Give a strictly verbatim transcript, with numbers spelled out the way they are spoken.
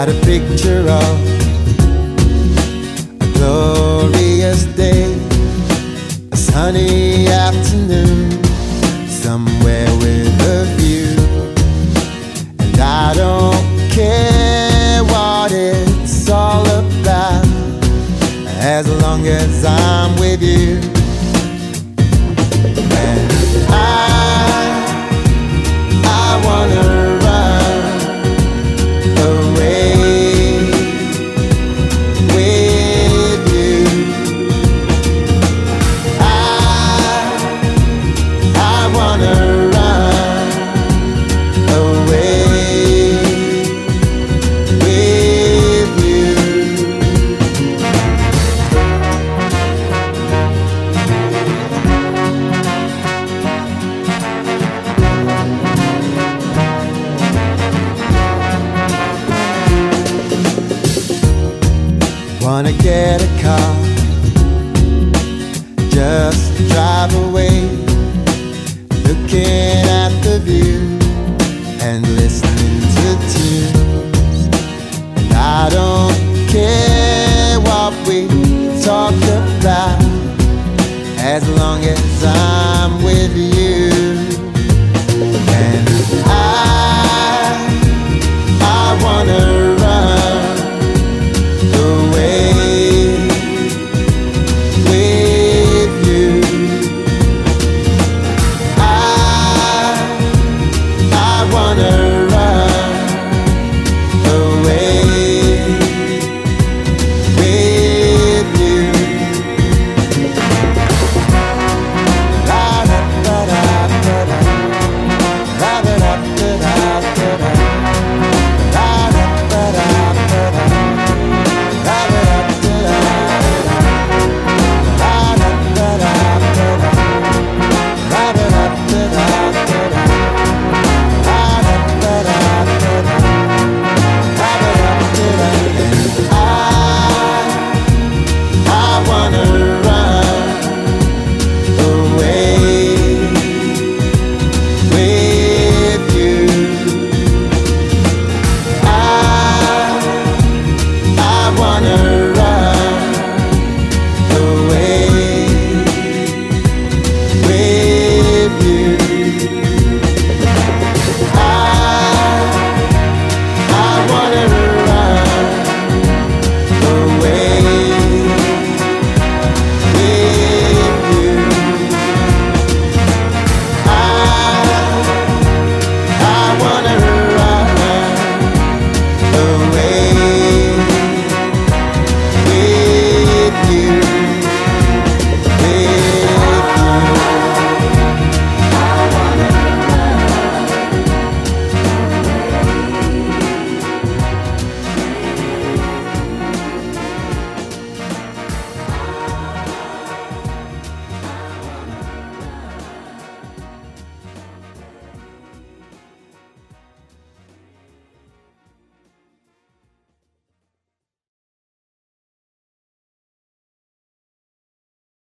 got a picture of a glorious day, a sunny afternoon, somewhere with a view. And I don't care what it's all about, as long as I'm with you. And I, I wanna run away with you. I, I wanna run away with you. Wanna get a car, just drive away, looking at the view and listening to tunes. And I don't care what we talk about, as long as I'm